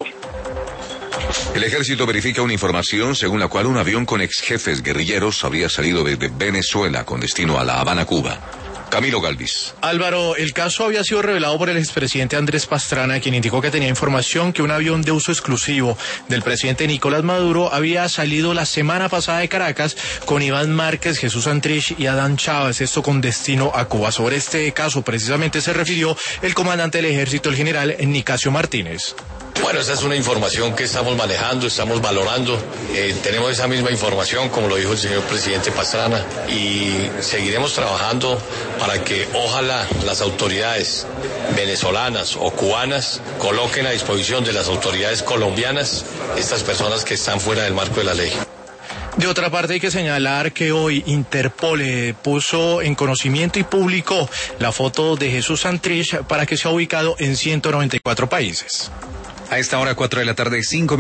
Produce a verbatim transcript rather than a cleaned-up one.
El ejército verifica una información según la cual un avión con ex jefes guerrilleros habría salido desde Venezuela con destino a La Habana, Cuba. Camilo Galvis. Álvaro, el caso había sido revelado por el expresidente Andrés Pastrana, quien indicó que tenía información que un avión de uso exclusivo del presidente Nicolás Maduro había salido la semana pasada de Caracas con Iván Márquez, Jesús Santrich y Adán Chávez, esto con destino a Cuba. Sobre este caso precisamente se refirió el comandante del ejército, el general Nicasio Martínez. Bueno, esa es una información que estamos manejando, estamos valorando. Eh, tenemos esa misma información, como lo dijo el señor presidente Pastrana, y seguiremos trabajando para que ojalá las autoridades venezolanas o cubanas coloquen a disposición de las autoridades colombianas estas personas que están fuera del marco de la ley. De otra parte, hay que señalar que hoy Interpol eh, puso en conocimiento y publicó la foto de Jesús Santrich para que sea ubicado en ciento noventa y cuatro países. A esta hora, cuatro de la tarde, cinco